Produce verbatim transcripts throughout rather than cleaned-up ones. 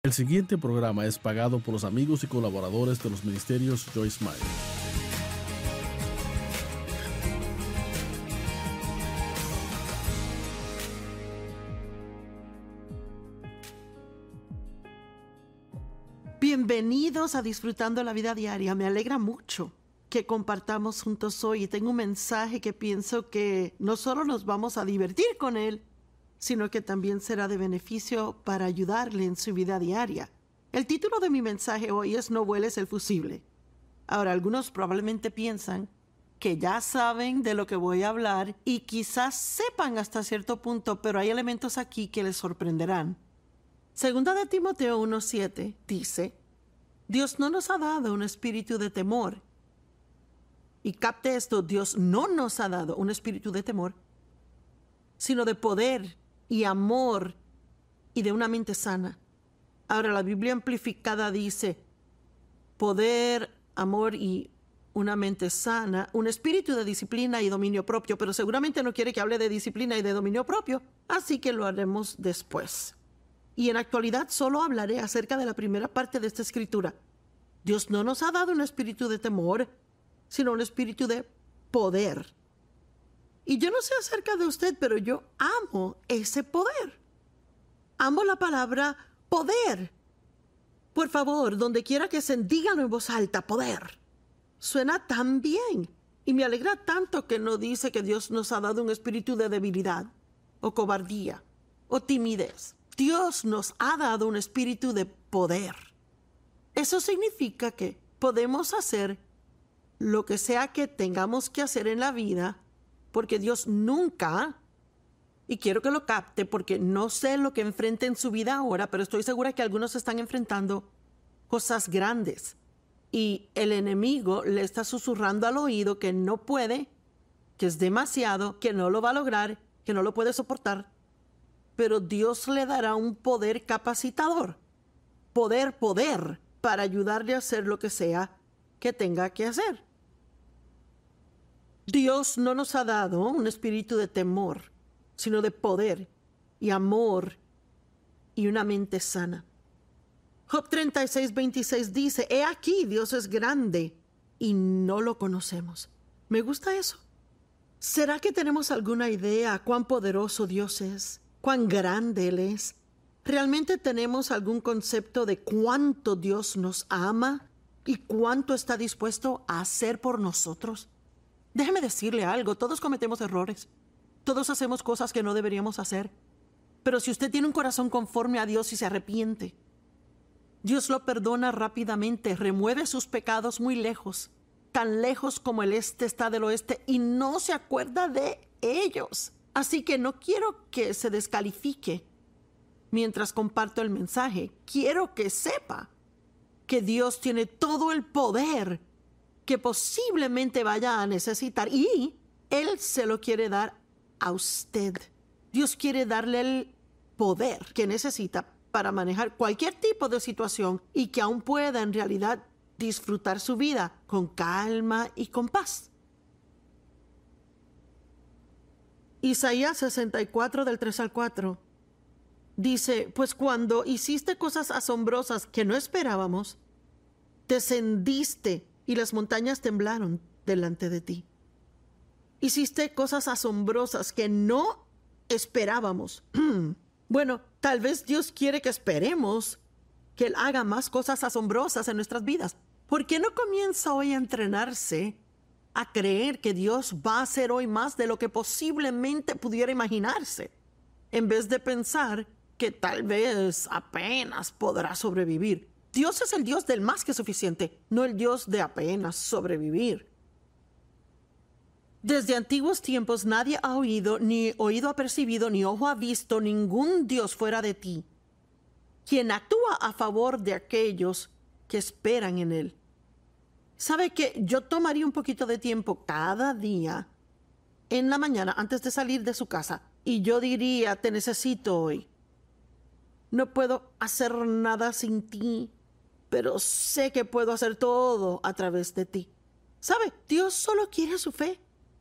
El siguiente programa es pagado por los amigos y colaboradores de los ministerios Joyce Meyer. Bienvenidos a Disfrutando la Vida Diaria. Me alegra mucho que compartamos juntos hoy y tengo un mensaje que pienso que no solo nos vamos a divertir con él, sino que también será de beneficio para ayudarle en su vida diaria. El título de mi mensaje hoy es No vueles el fusible. Ahora, algunos probablemente piensan que ya saben de lo que voy a hablar y quizás sepan hasta cierto punto, pero hay elementos aquí que les sorprenderán. Segunda de Timoteo uno siete dice: Dios no nos ha dado un espíritu de temor. Y capte esto, Dios no nos ha dado un espíritu de temor, sino de poder y amor y de una mente sana. Ahora, la Biblia amplificada dice poder, amor y una mente sana, un espíritu de disciplina y dominio propio, pero seguramente no quiere que hable de disciplina y de dominio propio, así que lo haremos después. Y en actualidad solo hablaré acerca de la primera parte de esta escritura. Dios no nos ha dado un espíritu de temor, sino un espíritu de poder. Y yo no sé acerca de usted, pero yo amo ese poder. Amo la palabra poder. Por favor, donde quiera que se díganlo en voz alta, poder. Suena tan bien. Y me alegra tanto que no dice que Dios nos ha dado un espíritu de debilidad, o cobardía, o timidez. Dios nos ha dado un espíritu de poder. Eso significa que podemos hacer lo que sea que tengamos que hacer en la vida, porque Dios nunca, y quiero que lo capte porque no sé lo que enfrenta en su vida ahora, pero estoy segura que algunos están enfrentando cosas grandes y el enemigo le está susurrando al oído que no puede, que es demasiado, que no lo va a lograr, que no lo puede soportar, pero Dios le dará un poder capacitador, poder, poder, para ayudarle a hacer lo que sea que tenga que hacer. Dios no nos ha dado un espíritu de temor, sino de poder y amor y una mente sana. Job treinta y seis, veintiséis dice: He aquí, Dios es grande y no lo conocemos. Me gusta eso. ¿Será que tenemos alguna idea cuán poderoso Dios es? ¿Cuán grande Él es? ¿Realmente tenemos algún concepto de cuánto Dios nos ama y cuánto está dispuesto a hacer por nosotros? Déjeme decirle algo, todos cometemos errores. Todos hacemos cosas que no deberíamos hacer. Pero si usted tiene un corazón conforme a Dios y se arrepiente, Dios lo perdona rápidamente, remueve sus pecados muy lejos, tan lejos como el este está del oeste, y no se acuerda de ellos. Así que no quiero que se descalifique mientras comparto el mensaje. Quiero que sepa que Dios tiene todo el poder que posiblemente vaya a necesitar y Él se lo quiere dar a usted. Dios quiere darle el poder que necesita para manejar cualquier tipo de situación y que aún pueda en realidad disfrutar su vida con calma y con paz. Isaías sesenta y cuatro del tres al cuatro dice: Pues cuando hiciste cosas asombrosas que no esperábamos, descendiste y las montañas temblaron delante de ti. Hiciste cosas asombrosas que no esperábamos. Bueno, tal vez Dios quiere que esperemos que Él haga más cosas asombrosas en nuestras vidas. ¿Por qué no comienza hoy a entrenarse a creer que Dios va a hacer hoy más de lo que posiblemente pudiera imaginarse, en vez de pensar que tal vez apenas podrá sobrevivir? Dios es el Dios del más que suficiente, no el Dios de apenas sobrevivir. Desde antiguos tiempos nadie ha oído, ni oído ha percibido, ni ojo ha visto ningún Dios fuera de ti, quien actúa a favor de aquellos que esperan en Él. ¿Sabe qué? Yo tomaría un poquito de tiempo cada día en la mañana antes de salir de su casa y yo diría: te necesito hoy. No puedo hacer nada sin ti, pero sé que puedo hacer todo a través de ti. ¿Sabe? Dios solo quiere su fe.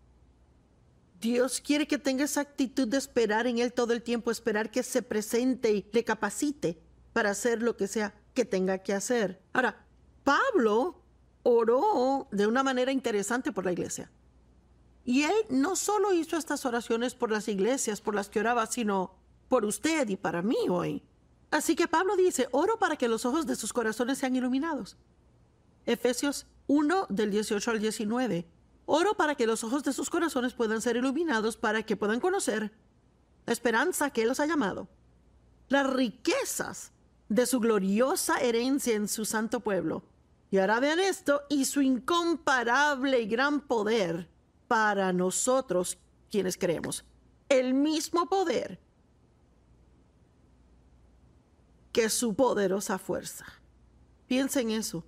Dios quiere que tenga esa actitud de esperar en Él todo el tiempo, esperar que se presente y le capacite para hacer lo que sea que tenga que hacer. Ahora, Pablo oró de una manera interesante por la iglesia. Y él no solo hizo estas oraciones por las iglesias por las que oraba, sino por usted y para mí hoy. Así que Pablo dice, oro para que los ojos de sus corazones sean iluminados. Efesios uno, del dieciocho al diecinueve. Oro para que los ojos de sus corazones puedan ser iluminados para que puedan conocer la esperanza que Él los ha llamado, las riquezas de su gloriosa herencia en su santo pueblo. Y ahora vean esto, y su incomparable y gran poder para nosotros quienes creemos. El mismo poder que su poderosa fuerza. Piensen en eso.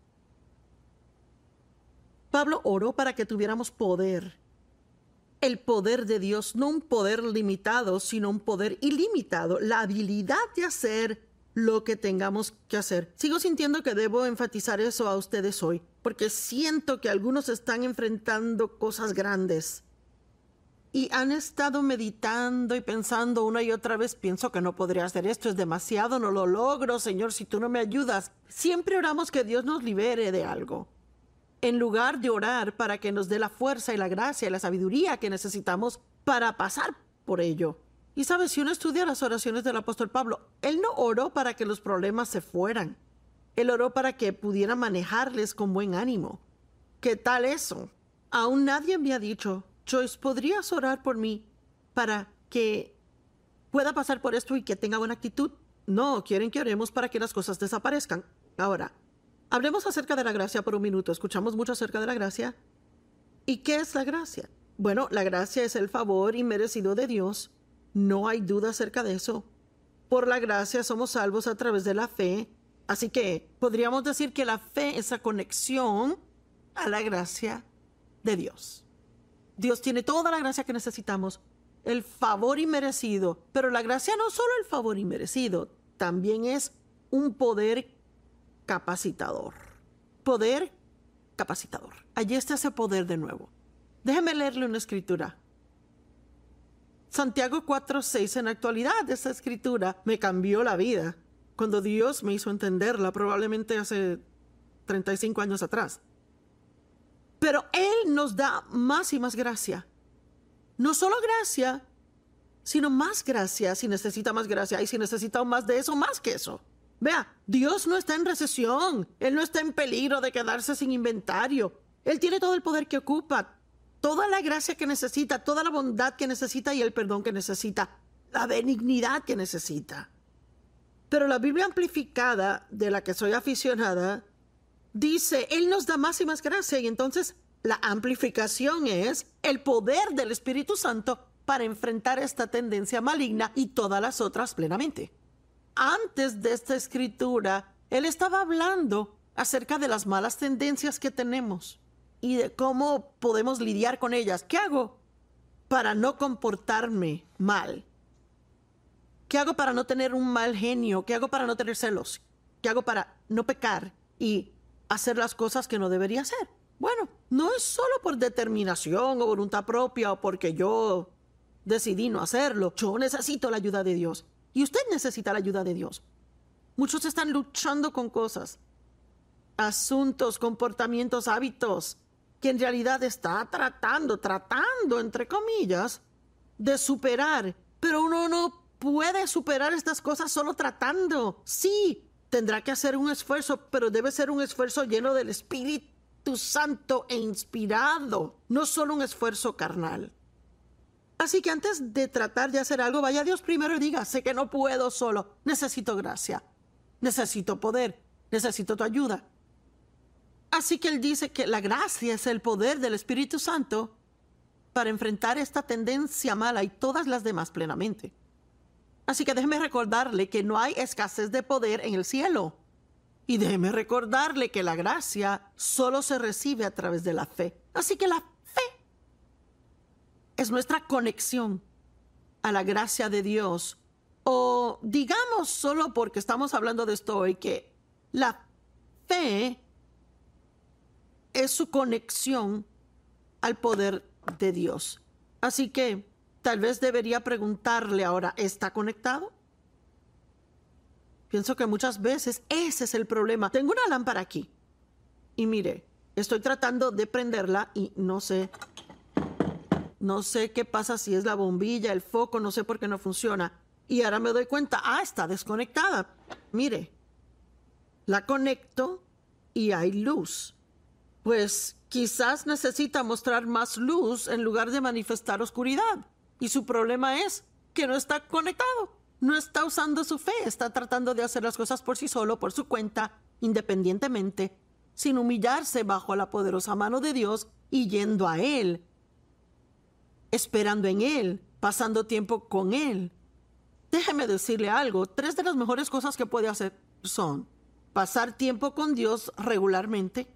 Pablo oró para que tuviéramos poder. El poder de Dios, no un poder limitado, sino un poder ilimitado. La habilidad de hacer lo que tengamos que hacer. Sigo sintiendo que debo enfatizar eso a ustedes hoy, porque siento que algunos están enfrentando cosas grandes. Y han estado meditando y pensando una y otra vez, pienso que no podría hacer esto, es demasiado, no lo logro, Señor, si tú no me ayudas. Siempre oramos que Dios nos libere de algo, en lugar de orar para que nos dé la fuerza y la gracia y la sabiduría que necesitamos para pasar por ello. Y sabes, si uno estudia las oraciones del apóstol Pablo, él no oró para que los problemas se fueran. Él oró para que pudiera manejarles con buen ánimo. ¿Qué tal eso? Aún nadie me ha dicho, Joyce, ¿podrías orar por mí para que pueda pasar por esto y que tenga buena actitud? No, quieren que oremos para que las cosas desaparezcan. Ahora, hablemos acerca de la gracia por un minuto. Escuchamos mucho acerca de la gracia. ¿Y qué es la gracia? Bueno, la gracia es el favor inmerecido de Dios. No hay duda acerca de eso. Por la gracia somos salvos a través de la fe. Así que podríamos decir que la fe es la conexión a la gracia de Dios. Dios tiene toda la gracia que necesitamos, el favor inmerecido. Pero la gracia no solo el favor inmerecido, también es un poder capacitador. Poder capacitador. Allí está ese poder de nuevo. Déjeme leerle una escritura. Santiago cuatro seis. En la actualidad, esa escritura me cambió la vida cuando Dios me hizo entenderla, probablemente hace treinta y cinco años atrás. Pero Él nos da más y más gracia. No solo gracia, sino más gracia si necesita más gracia. Y si necesita más de eso, más que eso. Vea, Dios no está en recesión. Él no está en peligro de quedarse sin inventario. Él tiene todo el poder que ocupa, toda la gracia que necesita, toda la bondad que necesita y el perdón que necesita, la benignidad que necesita. Pero la Biblia amplificada, de la que soy aficionada, dice, Él nos da más y más gracia. Y entonces la amplificación es el poder del Espíritu Santo para enfrentar esta tendencia maligna y todas las otras plenamente. Antes de esta escritura, Él estaba hablando acerca de las malas tendencias que tenemos y de cómo podemos lidiar con ellas. ¿Qué hago para no comportarme mal? ¿Qué hago para no tener un mal genio? ¿Qué hago para no tener celos? ¿Qué hago para no pecar y hacer las cosas que no debería hacer? Bueno, no es solo por determinación o voluntad propia o porque yo decidí no hacerlo. Yo necesito la ayuda de Dios. Y usted necesita la ayuda de Dios. Muchos están luchando con cosas, asuntos, comportamientos, hábitos, que en realidad está tratando, tratando, entre comillas, de superar. Pero uno no puede superar estas cosas solo tratando. Sí, tendrá que hacer un esfuerzo, pero debe ser un esfuerzo lleno del Espíritu Santo e inspirado, no solo un esfuerzo carnal. Así que antes de tratar de hacer algo, vaya a Dios primero y diga, sé que no puedo solo, necesito gracia, necesito poder, necesito tu ayuda. Así que Él dice que la gracia es el poder del Espíritu Santo para enfrentar esta tendencia mala y todas las demás plenamente. Así que déjeme recordarle que no hay escasez de poder en el cielo. Y déjeme recordarle que la gracia solo se recibe a través de la fe. Así que la fe es nuestra conexión a la gracia de Dios. O digamos, solo porque estamos hablando de esto hoy, que la fe es su conexión al poder de Dios. Así que tal vez debería preguntarle ahora, ¿está conectado? Pienso que muchas veces ese es el problema. Tengo una lámpara aquí. Y mire, estoy tratando de prenderla y no sé. No sé qué pasa, si es la bombilla, el foco, no sé por qué no funciona. Y ahora me doy cuenta, ah, está desconectada. Mire, la conecto y hay luz. Pues quizás necesita mostrar más luz en lugar de manifestar oscuridad. Y su problema es que no está conectado. No está usando su fe, está tratando de hacer las cosas por sí solo, por su cuenta, independientemente, sin humillarse bajo la poderosa mano de Dios y yendo a Él, esperando en Él, pasando tiempo con Él. Déjeme decirle algo, tres de las mejores cosas que puede hacer son pasar tiempo con Dios regularmente,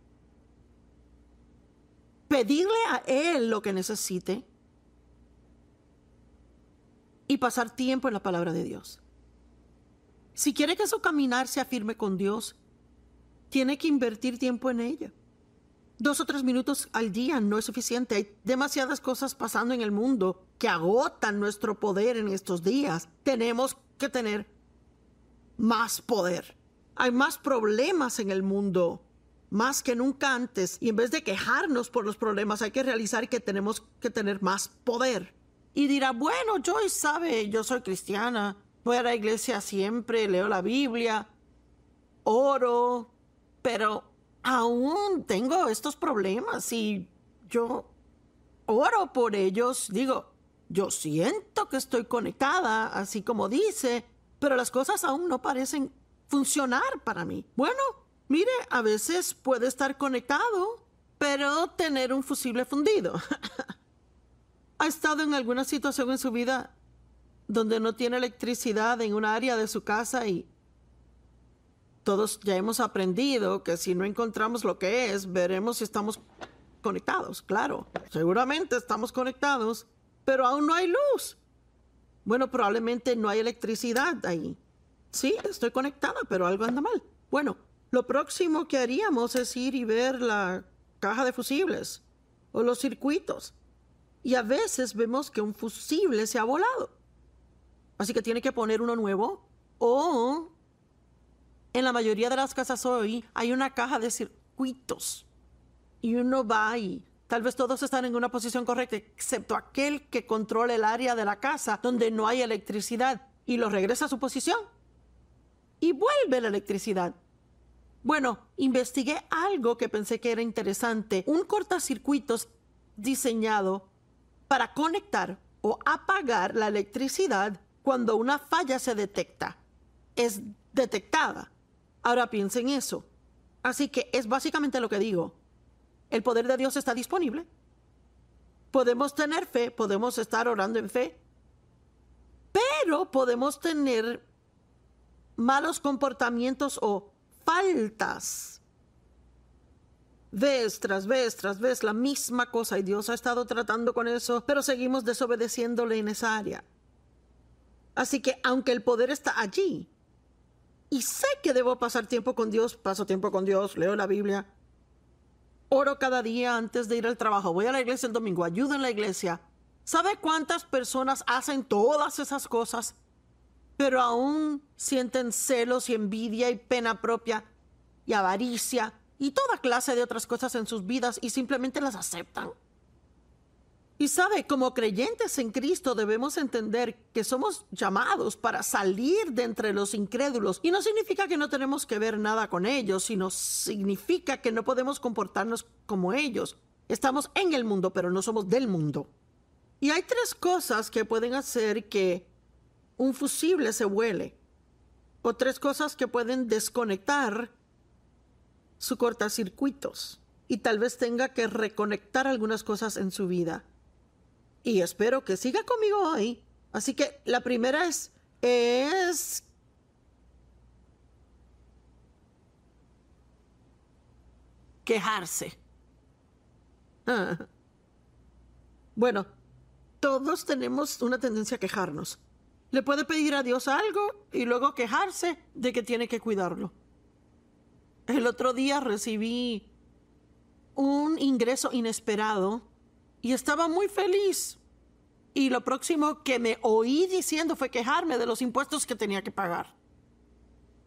pedirle a Él lo que necesite, y pasar tiempo en la palabra de Dios. Si quiere que su caminar sea firme con Dios, tiene que invertir tiempo en ella. Dos o tres minutos al día no es suficiente. Hay demasiadas cosas pasando en el mundo que agotan nuestro poder en estos días. Tenemos que tener más poder. Hay más problemas en el mundo, más que nunca antes. Y en vez de quejarnos por los problemas, hay que realizar que tenemos que tener más poder. Y dirá, bueno, Joyce sabe, yo soy cristiana, voy a la iglesia siempre, leo la Biblia, oro, pero aún tengo estos problemas y yo oro por ellos. Digo, yo siento que estoy conectada, así como dice, pero las cosas aún no parecen funcionar para mí. Bueno, mire, a veces puede estar conectado, pero tener un fusible fundido. ¿Ha estado en alguna situación en su vida donde no tiene electricidad en un área de su casa? Y todos ya hemos aprendido que si no encontramos lo que es, veremos si estamos conectados. Claro, seguramente estamos conectados, pero aún no hay luz. Bueno, probablemente no hay electricidad ahí. Sí, estoy conectada, pero algo anda mal. Bueno, lo próximo que haríamos es ir y ver la caja de fusibles o los circuitos. Y a veces vemos que un fusible se ha volado. Así que tiene que poner uno nuevo. O en la mayoría de las casas hoy hay una caja de circuitos. Y uno va y tal vez todos están en una posición correcta, excepto aquel que controla el área de la casa donde no hay electricidad. Y lo regresa a su posición. Y vuelve la electricidad. Bueno, investigué algo que pensé que era interesante. Un cortacircuitos diseñado para conectar o apagar la electricidad cuando una falla se detecta. Es detectada. Ahora piensen en eso. Así que es básicamente lo que digo. El poder de Dios está disponible. Podemos tener fe, podemos estar orando en fe, pero podemos tener malos comportamientos o faltas. Vez tras vez tras vez la misma cosa, y Dios ha estado tratando con eso, pero seguimos desobedeciéndole en esa área. Así que aunque el poder está allí, y sé que debo pasar tiempo con Dios, paso tiempo con Dios, leo la Biblia, oro cada día antes de ir al trabajo, voy a la iglesia el domingo, ayudo en la iglesia. ¿Sabe cuántas personas hacen todas esas cosas, pero aún sienten celos y envidia y pena propia y avaricia y toda clase de otras cosas en sus vidas y simplemente las aceptan? Y sabe, como creyentes en Cristo debemos entender que somos llamados para salir de entre los incrédulos. Y no significa que no tenemos que ver nada con ellos, sino significa que no podemos comportarnos como ellos. Estamos en el mundo, pero no somos del mundo. Y hay tres cosas que pueden hacer que un fusible se vuele. O tres cosas que pueden desconectar su cortacircuitos. Y tal vez tenga que reconectar algunas cosas en su vida. Y espero que siga conmigo hoy. Así que la primera es, es quejarse. Ah. Bueno, todos tenemos una tendencia a quejarnos. Le puede pedir a Dios algo y luego quejarse de que tiene que cuidarlo. El otro día recibí un ingreso inesperado y estaba muy feliz. Y lo próximo que me oí diciendo fue quejarme de los impuestos que tenía que pagar.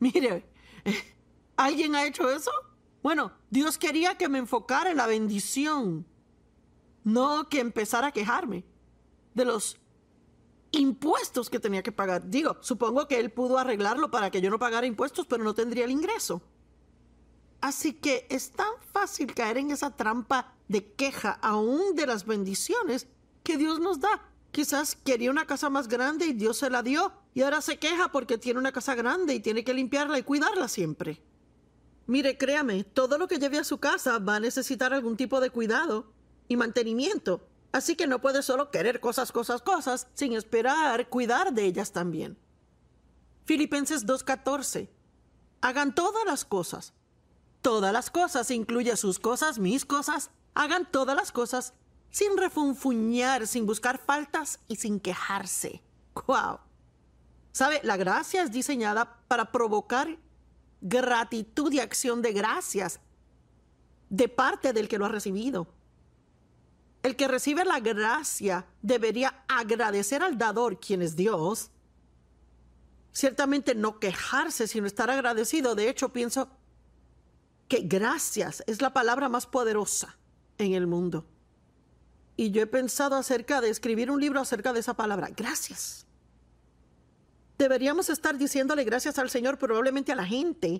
Mire, ¿alguien ha hecho eso? Bueno, Dios quería que me enfocara en la bendición, no que empezara a quejarme de los impuestos que tenía que pagar. Digo, supongo que Él pudo arreglarlo para que yo no pagara impuestos, pero no tendría el ingreso. Así que es tan fácil caer en esa trampa de queja aún de las bendiciones que Dios nos da. Quizás quería una casa más grande y Dios se la dio, y ahora se queja porque tiene una casa grande y tiene que limpiarla y cuidarla siempre. Mire, créame, todo lo que lleve a su casa va a necesitar algún tipo de cuidado y mantenimiento. Así que no puede solo querer cosas, cosas, cosas, sin esperar cuidar de ellas también. Filipenses dos catorce. Hagan todas las cosas. Todas las cosas, incluye sus cosas, mis cosas. Hagan todas las cosas sin refunfuñar, sin buscar faltas y sin quejarse. ¡Wow! ¿Sabe? La gracia es diseñada para provocar gratitud y acción de gracias de parte del que lo ha recibido. El que recibe la gracia debería agradecer al dador, quien es Dios. Ciertamente no quejarse, sino estar agradecido. De hecho, pienso que gracias es la palabra más poderosa en el mundo. Y yo he pensado acerca de escribir un libro acerca de esa palabra, gracias. Deberíamos estar diciéndole gracias al Señor, probablemente a la gente,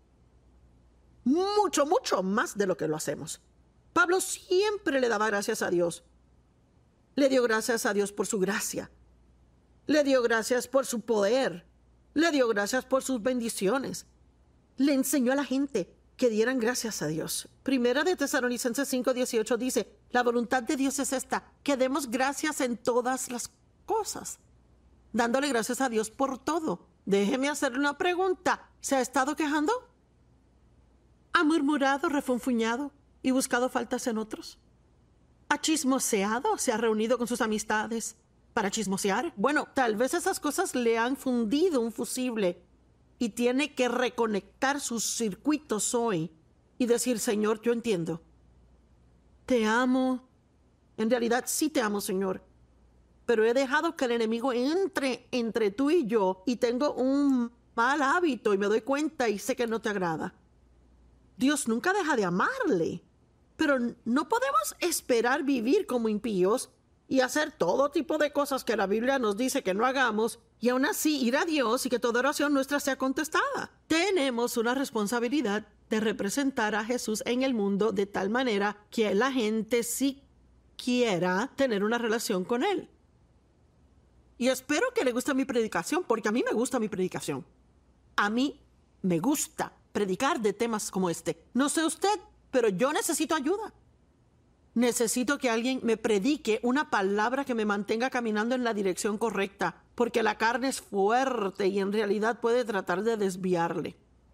mucho, mucho más de lo que lo hacemos. Pablo siempre le daba gracias a Dios. Le dio gracias a Dios por su gracia. Le dio gracias por su poder. Le dio gracias por sus bendiciones. Le enseñó a la gente que dieran gracias a Dios. Primera de Tesalonicenses cinco dieciocho dice, la voluntad de Dios es esta, que demos gracias en todas las cosas, dándole gracias a Dios por todo. Déjeme hacerle una pregunta. ¿Se ha estado quejando? ¿Ha murmurado, refunfuñado y buscado faltas en otros? ¿Ha chismoseado? ¿Se ha reunido con sus amistades para chismosear? Bueno, tal vez esas cosas le han fundido un fusible y tiene que reconectar sus circuitos hoy y decir, Señor, yo entiendo. Te amo. En realidad sí te amo, Señor. Pero he dejado que el enemigo entre entre tú y yo y tengo un mal hábito y me doy cuenta y sé que no te agrada. Dios nunca deja de amarle, pero no podemos esperar vivir como impíos y hacer todo tipo de cosas que la Biblia nos dice que no hagamos y aún así ir a Dios y que toda oración nuestra sea contestada. Tenemos una responsabilidad de representar a Jesús en el mundo de tal manera que la gente sí quiera tener una relación con Él. Y espero que le guste mi predicación, porque a mí me gusta mi predicación. A mí me gusta predicar de temas como este. No sé usted, pero yo necesito ayuda. Necesito que alguien me predique una palabra que me mantenga caminando en la dirección correcta, porque la carne es fuerte y en realidad puede tratar de desviarle.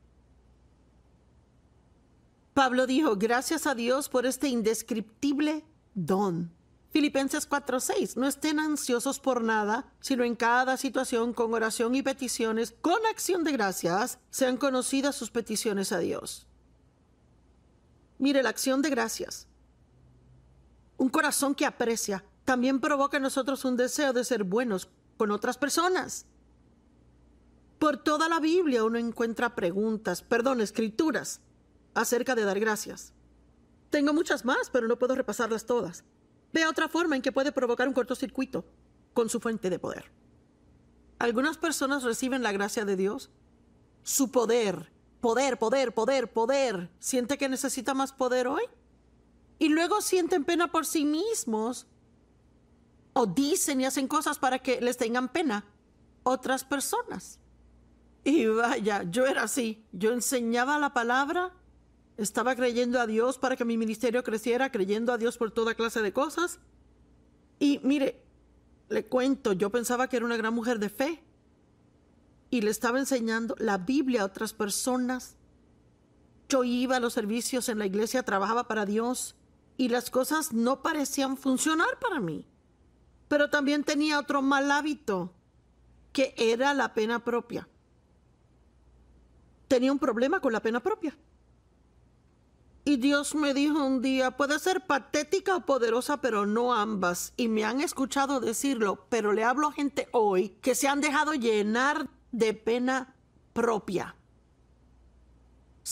Pablo dijo, gracias a Dios por este indescriptible don. Filipenses cuatro seis, no estén ansiosos por nada, sino en cada situación con oración y peticiones, con acción de gracias, sean conocidas sus peticiones a Dios. Mire, la acción de gracias, un corazón que aprecia, también provoca en nosotros un deseo de ser buenos con otras personas. Por toda la Biblia uno encuentra preguntas, perdón, escrituras, acerca de dar gracias. Tengo muchas más, pero no puedo repasarlas todas. Vea otra forma en que puede provocar un cortocircuito con su fuente de poder. Algunas personas reciben la gracia de Dios, su poder, poder, poder, poder, poder. ¿Siente que necesita más poder hoy? Y luego sienten pena por sí mismos o dicen y hacen cosas para que les tengan pena otras personas. Y vaya, yo era así. Yo enseñaba la palabra. Estaba creyendo a Dios para que mi ministerio creciera, creyendo a Dios por toda clase de cosas. Y mire, le cuento, yo pensaba que era una gran mujer de fe. Y le estaba enseñando la Biblia a otras personas. Yo iba a los servicios en la iglesia, trabajaba para Dios. Y las cosas no parecían funcionar para mí. Pero también tenía otro mal hábito, que era la pena propia. Tenía un problema con la pena propia. Y Dios me dijo un día, puede ser patética o poderosa, pero no ambas. Y me han escuchado decirlo, pero le hablo a gente hoy que se han dejado llenar de pena propia.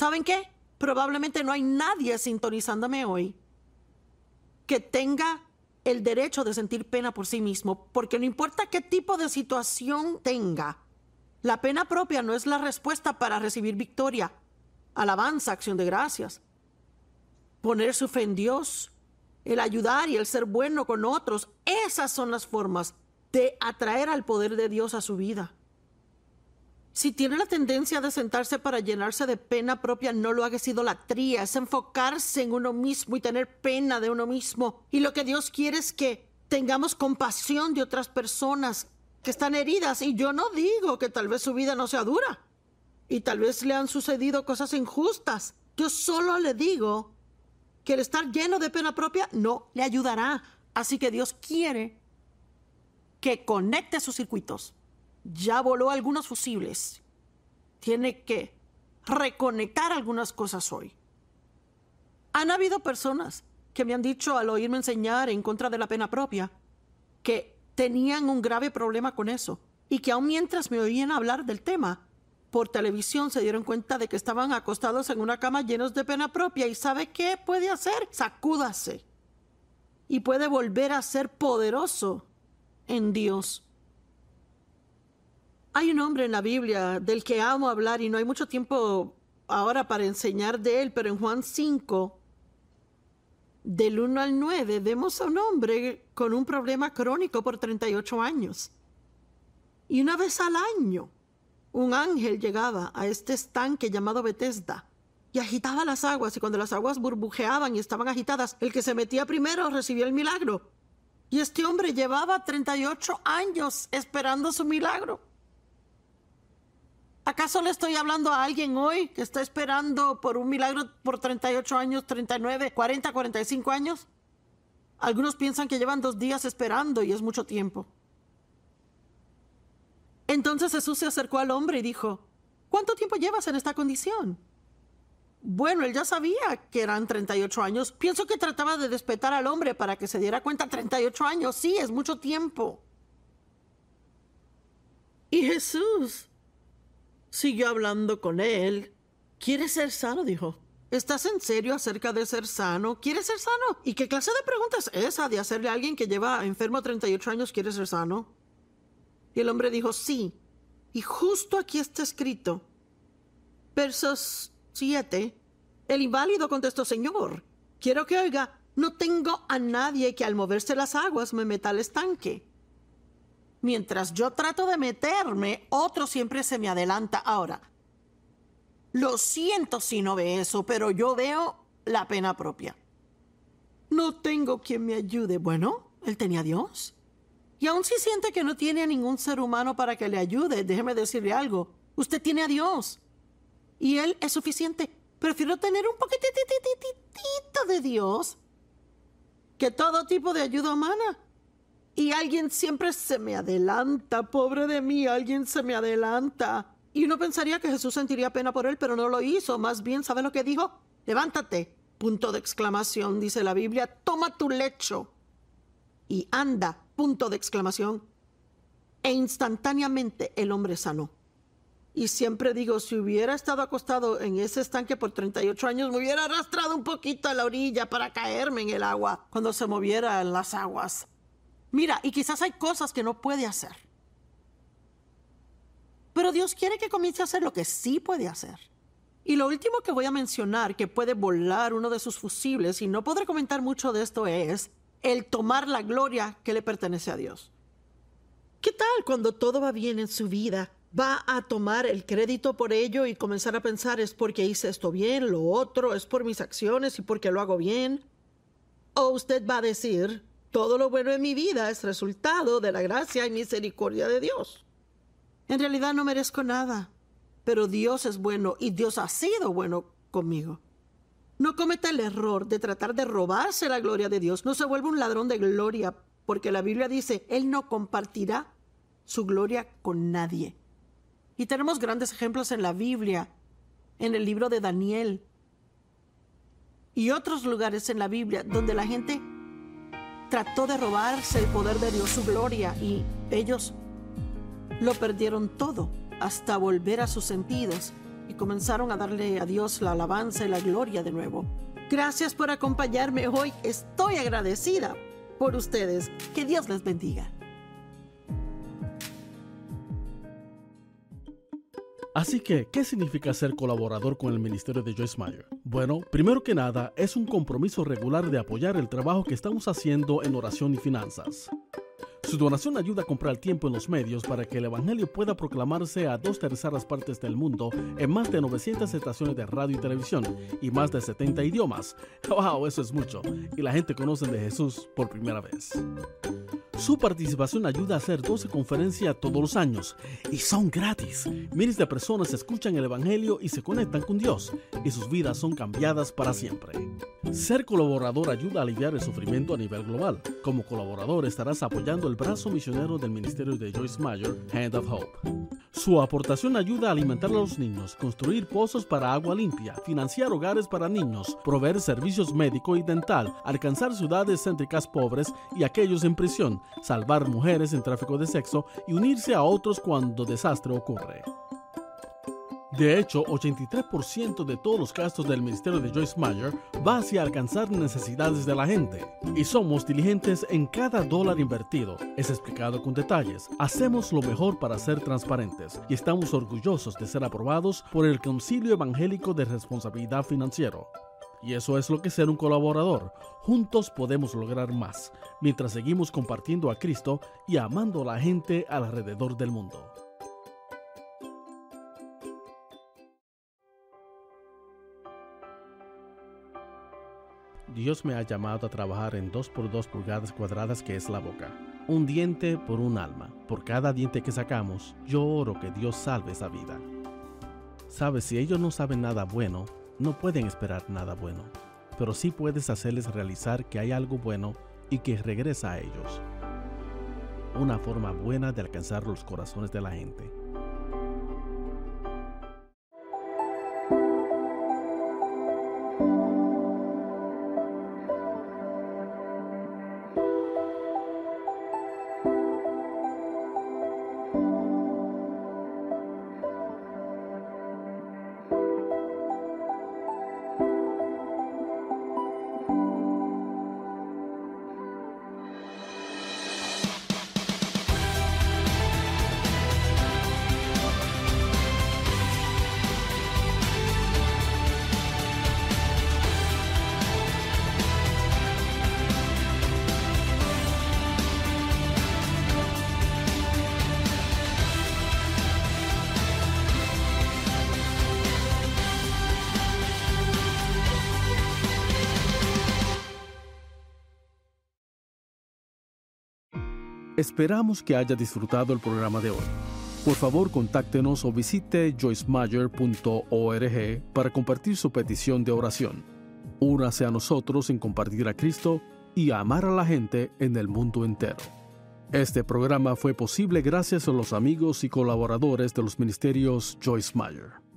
¿Saben qué? Probablemente no hay nadie sintonizándome hoy que tenga el derecho de sentir pena por sí mismo, porque no importa qué tipo de situación tenga, la pena propia no es la respuesta para recibir victoria, alabanza, acción de gracias. Poner su fe en Dios, el ayudar y el ser bueno con otros, esas son las formas de atraer al poder de Dios a su vida. Si tiene la tendencia de sentarse para llenarse de pena propia, no lo haga, es idolatría, es enfocarse en uno mismo y tener pena de uno mismo. Y lo que Dios quiere es que tengamos compasión de otras personas que están heridas. Y yo no digo que tal vez su vida no sea dura y tal vez le han sucedido cosas injustas. Yo solo le digo que el estar lleno de pena propia no le ayudará. Así que Dios quiere que conecte sus circuitos. Ya voló algunos fusibles. Tiene que reconectar algunas cosas hoy. Han habido personas que me han dicho al oírme enseñar en contra de la pena propia que tenían un grave problema con eso y que aun mientras me oían hablar del tema por televisión se dieron cuenta de que estaban acostados en una cama llenos de pena propia. ¿Y sabe qué puede hacer? Sacúdase y puede volver a ser poderoso en Dios. Hay un hombre en la Biblia del que amo hablar y no hay mucho tiempo ahora para enseñar de él, pero en Juan cinco, del uno al nueve, vemos a un hombre con un problema crónico por treinta y ocho años. Y una vez al año, un ángel llegaba a este estanque llamado Betesda y agitaba las aguas, y cuando las aguas burbujeaban y estaban agitadas, el que se metía primero recibía el milagro. Y este hombre llevaba treinta y ocho años esperando su milagro. ¿Acaso le estoy hablando a alguien hoy que está esperando por un milagro por treinta y ocho años, treinta y nueve, cuarenta, cuarenta y cinco años? Algunos piensan que llevan dos días esperando y es mucho tiempo. Entonces Jesús se acercó al hombre y dijo, ¿cuánto tiempo llevas en esta condición? Bueno, él ya sabía que eran treinta y ocho años. Pienso que trataba de despertar al hombre para que se diera cuenta. treinta y ocho años, sí, es mucho tiempo. Y Jesús siguió hablando con él. ¿Quieres ser sano?, dijo. ¿Estás en serio acerca de ser sano? ¿Quieres ser sano? ¿Y qué clase de pregunta es esa de hacerle a alguien que lleva enfermo treinta y ocho años, ¿quieres ser sano? Y el hombre dijo, sí. Y justo aquí está escrito. Versos siete. El inválido contestó, Señor, quiero que oiga, no tengo a nadie que al moverse las aguas me meta al estanque. Mientras yo trato de meterme, otro siempre se me adelanta. Ahora, lo siento si no ve eso, pero yo veo la pena propia. No tengo quien me ayude. Bueno, él tenía a Dios. Y aun si siente que no tiene a ningún ser humano para que le ayude, déjeme decirle algo. Usted tiene a Dios. Y Él es suficiente. Prefiero tener un poquitito de Dios que todo tipo de ayuda humana. Y alguien siempre se me adelanta, pobre de mí, alguien se me adelanta. Y uno pensaría que Jesús sentiría pena por él, pero no lo hizo. Más bien, ¿sabe lo que dijo? Levántate, punto de exclamación, dice la Biblia. Toma tu lecho y anda, punto de exclamación. E instantáneamente el hombre sanó. Y siempre digo, si hubiera estado acostado en ese estanque por treinta y ocho años, me hubiera arrastrado un poquito a la orilla para caerme en el agua cuando se movieran las aguas. Mira, y quizás hay cosas que no puede hacer. Pero Dios quiere que comience a hacer lo que sí puede hacer. Y lo último que voy a mencionar que puede volar uno de sus fusibles, y no podré comentar mucho de esto, es el tomar la gloria que le pertenece a Dios. ¿Qué tal cuando todo va bien en su vida? ¿Va a tomar el crédito por ello y comenzar a pensar es porque hice esto bien, lo otro, es por mis acciones y porque lo hago bien? ¿O usted va a decir, todo lo bueno en mi vida es resultado de la gracia y misericordia de Dios? En realidad no merezco nada, pero Dios es bueno y Dios ha sido bueno conmigo. No cometa el error de tratar de robarse la gloria de Dios. No se vuelva un ladrón de gloria, porque la Biblia dice, Él no compartirá su gloria con nadie. Y tenemos grandes ejemplos en la Biblia, en el libro de Daniel y otros lugares en la Biblia donde la gente trató de robarse el poder de Dios, su gloria, y ellos lo perdieron todo hasta volver a sus sentidos y comenzaron a darle a Dios la alabanza y la gloria de nuevo. Gracias por acompañarme hoy. Estoy agradecida por ustedes. Que Dios les bendiga. Así que, ¿qué significa ser colaborador con el ministerio de Joyce Meyer? Bueno, primero que nada, es un compromiso regular de apoyar el trabajo que estamos haciendo en oración y finanzas. Su donación ayuda a comprar tiempo en los medios para que el Evangelio pueda proclamarse a dos terceras partes del mundo en más de novecientas estaciones de radio y televisión y más de setenta idiomas. ¡Wow! Eso es mucho. Y la gente conoce de Jesús por primera vez. Su participación ayuda a hacer doce conferencias todos los años y son gratis. Miles de personas escuchan el Evangelio y se conectan con Dios y sus vidas son cambiadas para siempre. Ser colaborador ayuda a aliviar el sufrimiento a nivel global. Como colaborador estarás apoyando el brazo misionero del ministerio de Joyce Meyer, Hand of Hope. Su aportación ayuda a alimentar a los niños, construir pozos para agua limpia, financiar hogares para niños, proveer servicios médico y dental, alcanzar ciudades céntricas pobres y aquellos en prisión, salvar mujeres en tráfico de sexo y unirse a otros cuando desastre ocurre. De hecho, ochenta y tres por ciento de todos los gastos del ministerio de Joyce Meyer va hacia alcanzar necesidades de la gente. Y somos diligentes en cada dólar invertido. Es explicado con detalles. Hacemos lo mejor para ser transparentes y estamos orgullosos de ser aprobados por el Concilio Evangélico de Responsabilidad Financiera. Y eso es lo que es ser un colaborador. Juntos podemos lograr más, mientras seguimos compartiendo a Cristo y amando a la gente alrededor del mundo. Dios me ha llamado a trabajar en dos por dos pulgadas cuadradas que es la boca. Un diente por un alma. Por cada diente que sacamos, yo oro que Dios salve esa vida. Sabes, si ellos no saben nada bueno, no pueden esperar nada bueno. Pero sí puedes hacerles realizar que hay algo bueno y que regresa a ellos. Una forma buena de alcanzar los corazones de la gente. Esperamos que haya disfrutado el programa de hoy. Por favor, contáctenos o visite joyce meyer punto org para compartir su petición de oración. Únase a nosotros en compartir a Cristo y a amar a la gente en el mundo entero. Este programa fue posible gracias a los amigos y colaboradores de los ministerios Joyce Meyer.